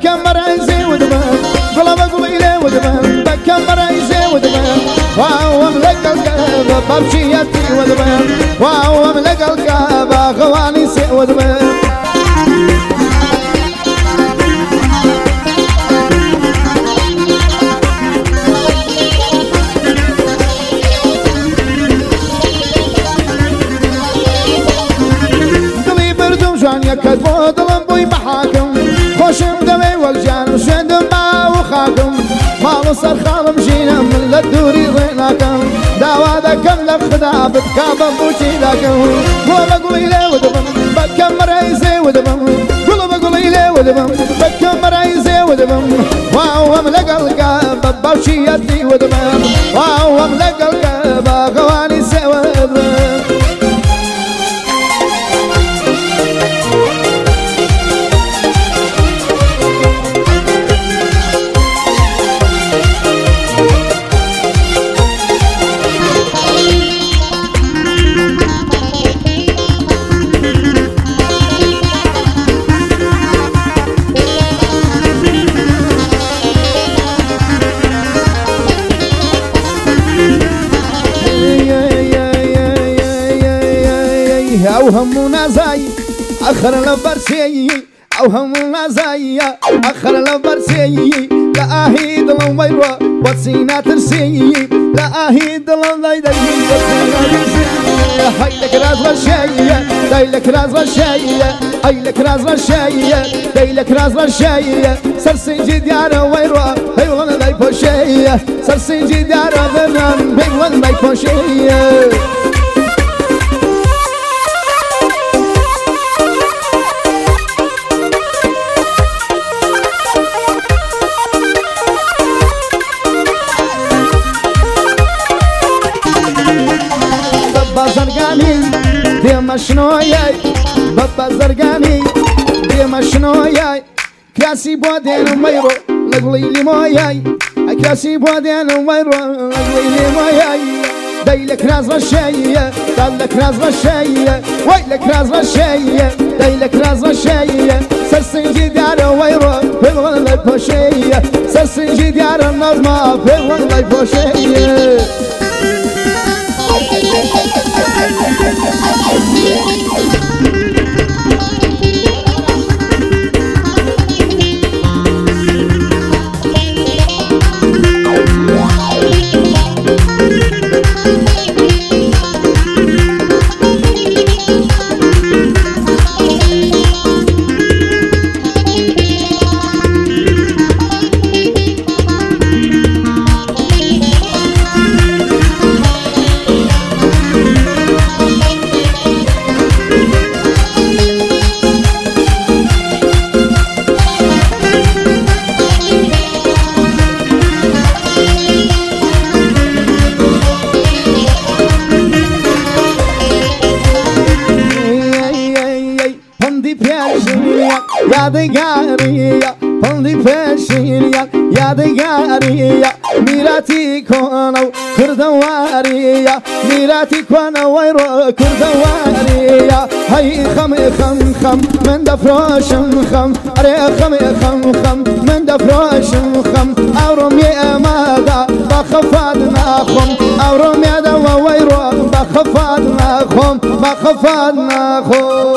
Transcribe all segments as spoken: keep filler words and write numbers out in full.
بكمر عزي ودمان قلب قليلة ودمان بكمر عزي ودمان واو ملك القلب بمشيتي ودمان واو ملك القلب غواني سي ودمان دلي بردم جان يكتبو دلم بوي محاكم خوشم دمي والجان وشندم ما وخاكم مالو سر خالم جينا من لدوري ضيناكم داوادكم لخدا بتكابم بوشي لكم قلب قليلة ودبم بكم رئيسي ودبم قلب قليلة ودبم بكم رئيسي ودبم واو املك القلب بوشي يدي ودبم واو املك القلب غواني سي ودبم أو همنا زي أخر البرسي أو همنا زي أخر البرسي لا أهيد الويرة وسينا ترسي لا أهيد الويرة وسينا ترسي هاي لك راز رشاية داي لك راز رشاية هاي لك راز رشاية داي لك راز رشاية سرسنجي ديار ويرة هاي والله داي بوشية سرسنجي ديار ذنان هاي والله داي بوشية زرقاني ديما شنوياي بابا زرقاني ديما شنوياي كاسي بودين وميرو لقليلي موياي كاسي بودين وميرو لقليلي موياي دايلك راز رشاية دايلك راز رشاية ويلك راز رشاية دايلك راز رشاية سرسنجي ديار ويرو في الغلا بوشية سرسنجي ديار النظمة في الغلا بوشية يادگاریه پندی پیشینیه یادگاریه میراتی کنو کردواریه میراتی کنو ویرو کردواریه هی خم خم خم من دفراشم خم اره خم خم خم من دفراشم خم اورم یه مادا بخفاد نخم اورم یادا و ویرو بخفاد نخم بخفاد نخم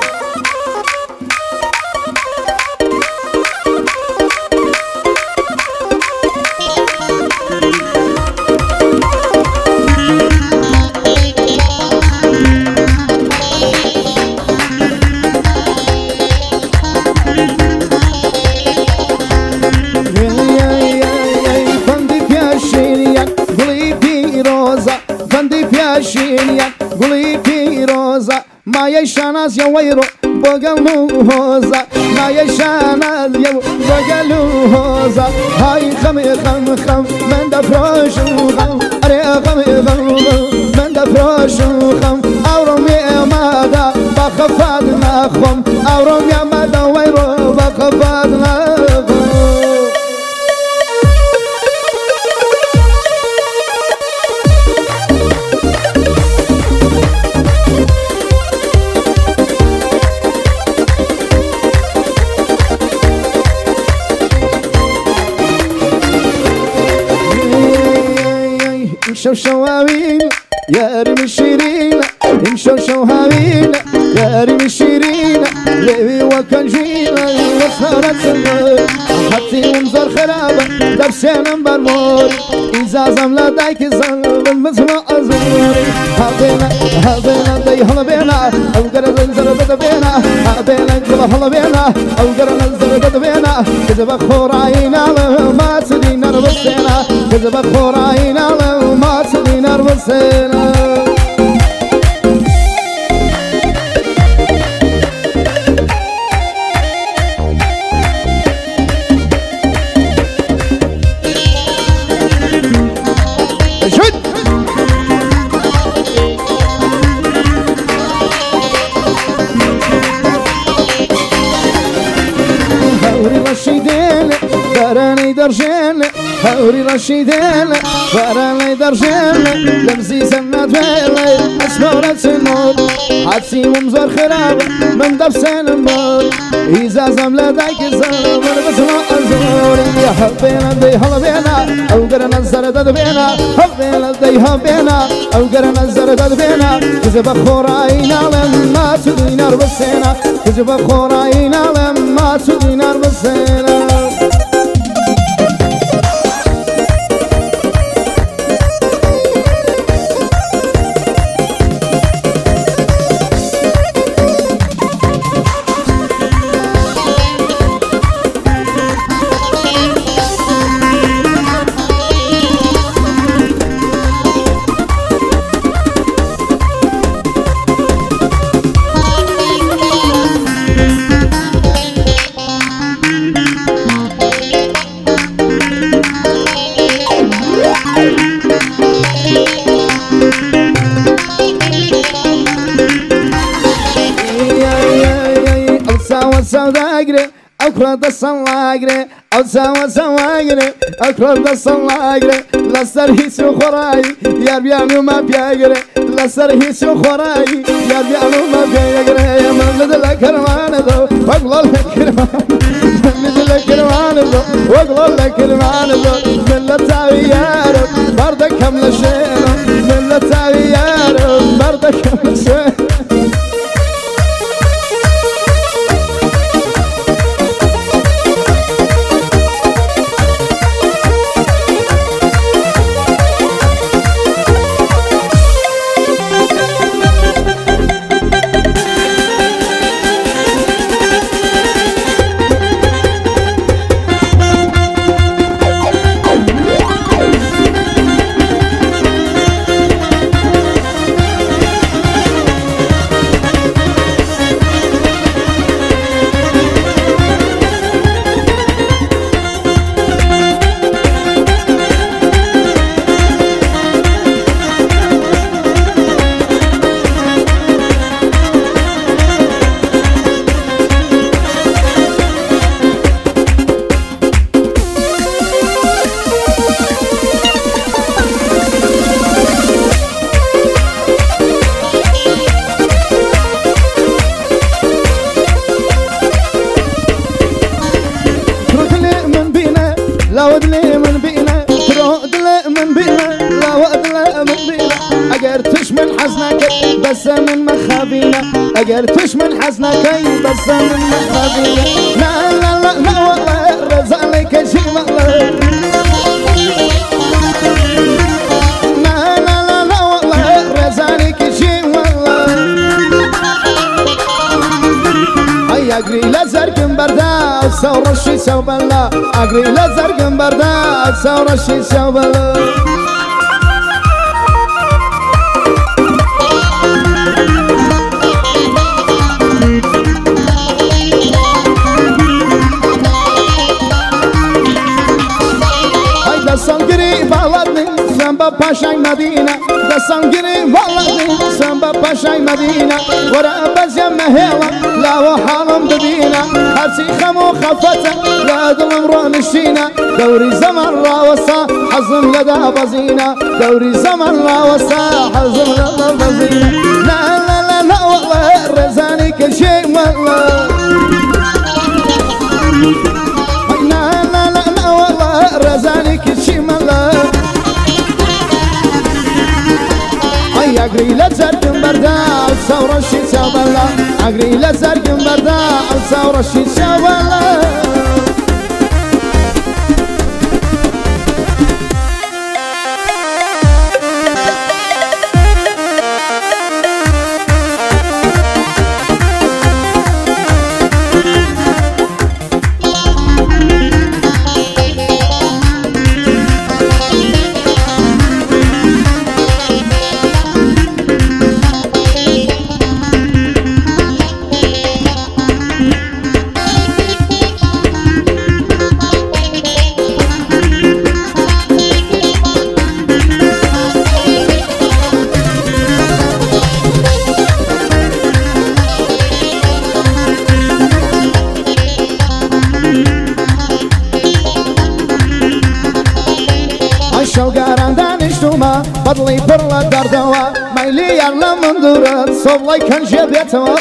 قولي فيروزة ما يشاناز يا ويرو بقلو هوزة ما يشاناز يا بقلو هوزة هاي خم خم خم من دفروش خم أري خم خم من دفروش خم أورم يا مادا بخفاد نخم أورم يا مادا ويرو بخفاد نخم يمشوا شواوين يا ريم الشيرين يمشوا شواوين يا ريم الشيرين ليبي وكنجين وصارت سنور حتى ومزار خرابة دبسين برمور إذا زملا دايك زلب المزمع أزوري هابينا هابينا دي هلا بينا أو قرر نزر بدا بينا هابينا كلا هلا بينا أو قرر نزر بدا بينا كذب خوراينا ما تدينا ربسينا كذب خوراينا ما تدينا ربسينا فراني درجين هوري رشيدين فراني درجين لمزي سمات بيلي أسمورة النور حدسي ومزور خراب من دبسين المور إذا زملا دايك الزلم من بسمع الزوري يا حبينا دي هلا بينا أو قرنا الزردد بينا حبينا دي هبينا أو قرنا الزردد بينا كذب خوراينا لما تدينا ربسينا كذب خوراينا لما تدينا ربسينا أكرد الصلاقري أو سوا سواقري أكرد الصلاقري لا سرهيس وخراي يا بيانو ما بيقري لا سرهيس وخراي يا بيانو ما بيقري من لدل كرمان ذو وقل الكرمان من لدل كرمان ذو وقل الكرمان ذو من لتاوي يا رب بردك كمل شيء من لتاوي يا رب بردك كمل شيء لا ودلي من بينا ترود لي من بينا لا ودلي من بينا أقرتش من حزنك بس من مخابينا أقرتش من حزنك بس من مخابينا لا لا لا لا والله رزقلك شي والله لا لا لا لا والله رزقلك شي والله هيا أقري لزرقن بردا ثورة الشي سوب الله أقري لزرقن بردا ثورة الشي سوب الله Sangri valadni samba paşay Medine da sangri valadni samba paşay Medine ورا بزيا مهيلا لا وحالم دبينا حسي خمو خفته لا دلم رو مشينا دوري زمن را وسا حزم لدى بزينا دوري زمن را وسا حزم لدى بزينا لا لا لا لا والله رزاني كل شيء والله لا لا لا لا والله رزاني كل شيء والله عقري لزرقم بردا أوسا ورشيد شوالا شوقاران دانشتوما بەدڵی پڕ لە دەردەوە مەیلی یار لە من دوورت سۆڵی کەنجێ بێتەوە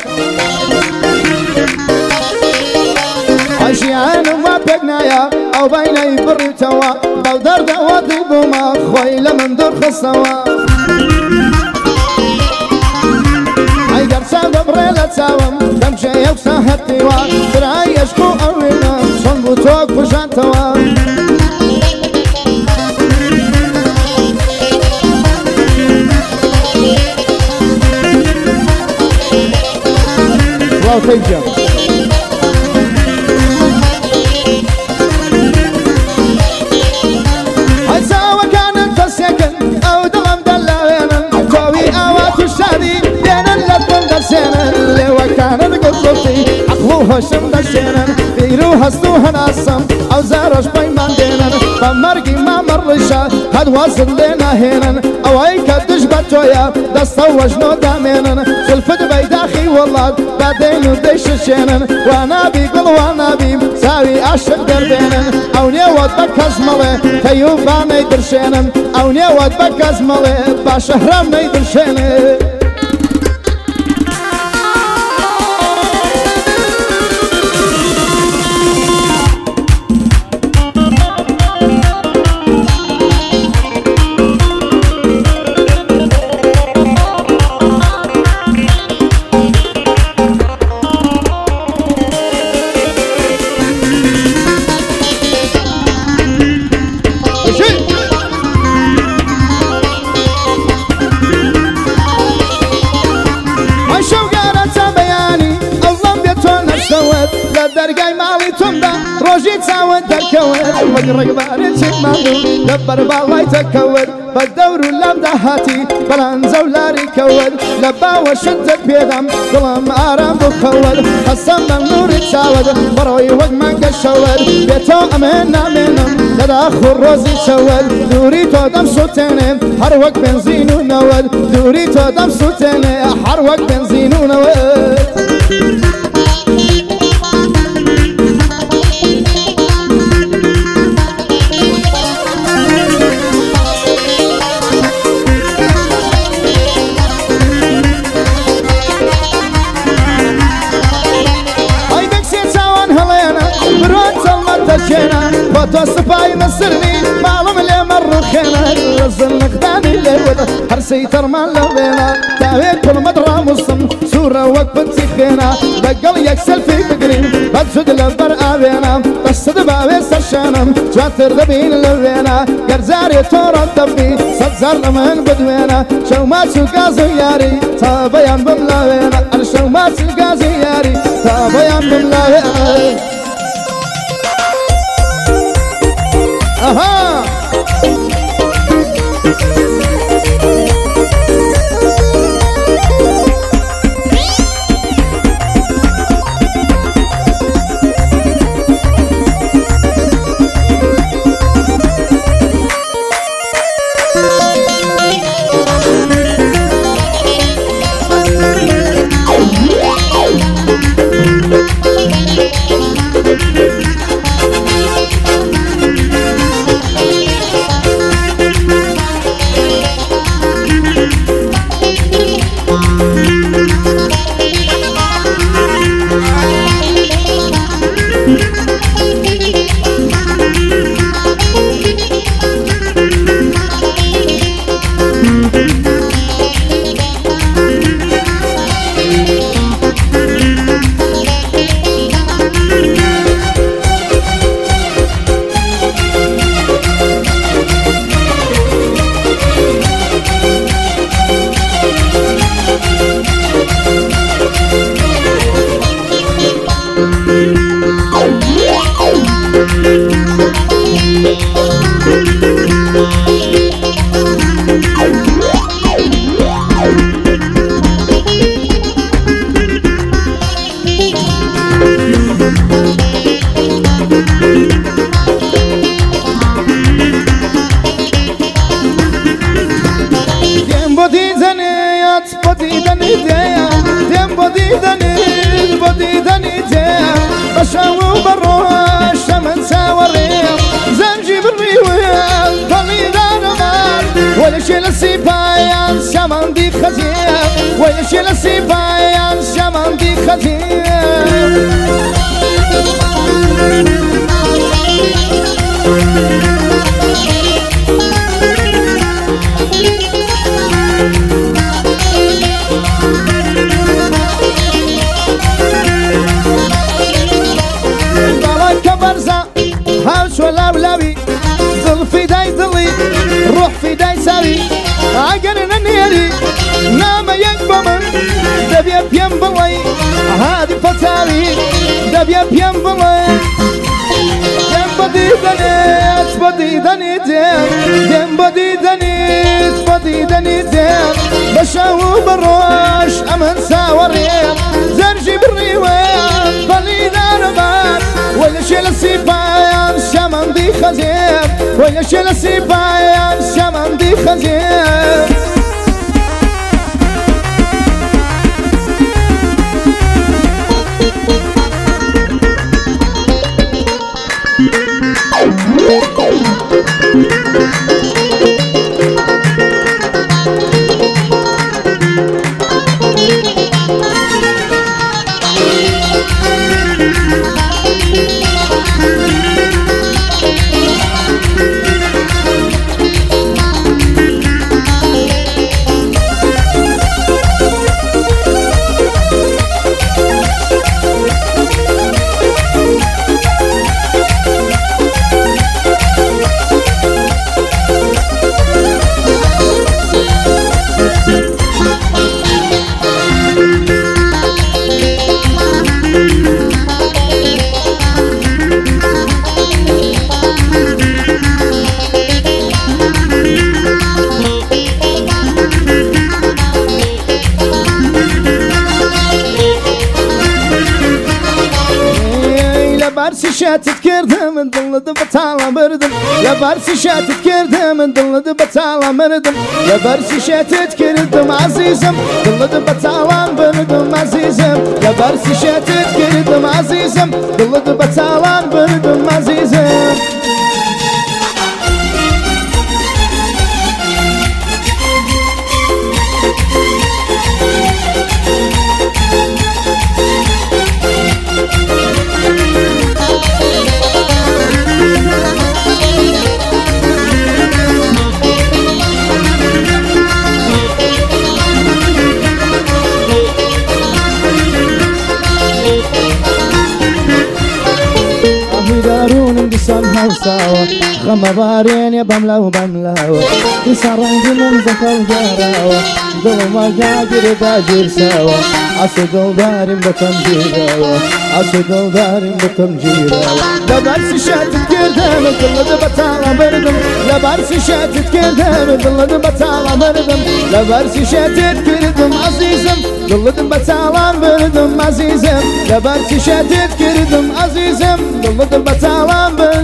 ئەژیانم وا پێک نایە ئەو بەینەی بڕیتەوە بەو دەردەوە دڵ بوومە خۆی لە من دوور خستەوە ئەیگەر چاو دەبڕێ لە چاوم دەمژێ یەکسا هەتیوە برای عشق و ئەوێنم چۆن بوو تۆ کوژانتەوە تيجا عزاوة كانت تسكن أو دغم دلاوينا توي أوات الشادي بين اللبن دسينا اللي وكانت قطبتي عقلوها شم دسينا بيروها استوها ناسم أو زارش بيمان دينا فمرقي ما مرشا هاد واصل لنا هنا أو أي كدش باتويا دستوش نو دامينا سلفت بيداخي والله بعدين وديش الشينن وانا بيقول وانا بيم ساوي عشق دربينن او نيوت بكاز مالي تيوبا نيدر شينن او نيوت بكاز مالي باشهرام نيدر شينن درقاي مالي تمدا روجي تساود دركود وقرق بارد مالو دبر بالاي تكود بالدور اللمدة هاتي بلان زولاري كود لبا وشدت بيدم ظلم آرام بكود حسن من نور تساود بروي وقمان كشود بيتو أمنا منم لداخل روزي شود دوري تو دم سوتيني هر وقت بنزين ونود دوري تو دم سوتيني هر وقت بنزين ونود فوتو سباي مصرني معلوم اللي مر خينا رزل نقداني اللي ودا حرسي ترمان لبينا تاوي كل مدرة مصم سورة وقفت سيخينا بقل يكسل في بقرين بجد لبر آبينا بس دباوي سرشانم جاتر دبين لبينا قرزاري تورا دبي صدزار لمن بدوينا شو ما تلقازو ياري تابيان بملاوينا الشو ما تلقازو ياري تابيان بملاوينا أها Thank you. بشاو بروش من ساوريم زنجي بالريوان طلي دارمان ولا شيل السيبايان شمان دي خزيم ولا شيل السيبايان شمان دي خزيم هاوش ولا بلاوي ظل في داي ظلي روح في داي ساوي عقلنا نيري نام يكبر دبيا بيم بلاي هادي فتاوي دبيا بيم بلاي دم بدي دنيت بدي دني دم دم بدي دنيت بدي دني دم بشاو بروش أمن ساوريم زرجي بالريوان ضلي داربان ولا شيل السيبايان شمان دي خزيم ولا شيل السيبايان شمان دي خزيم بارسي شاتت كردم من ضلد بطالة مردم يا بارسي شاتت كردم من ضلد بطالة مردم يا بارسي شاتت كردم عزيزم ضلد بطالة مردم عزيزم يا بارسي شاتت كردم عزيزم ضلد بطالة مردم عزيزم دارون بسام هوساوة خما بارين يا بملاو بملاوة يسارين دلم زكال جاراوة دلم ما قادر باجر ساوة عسقل دارين بتمجيراوة عسقل دارين بتمجيراوة لبارس شاتت كردم ضلد بطالة مردم لبارس شاتت كردم ضلد بطالة مردم لبارس شاتت كردم عزيزم ضلد بطالة مردم عزيزم لبارس شاتت كردم عزيزم ضلد بطالة مردم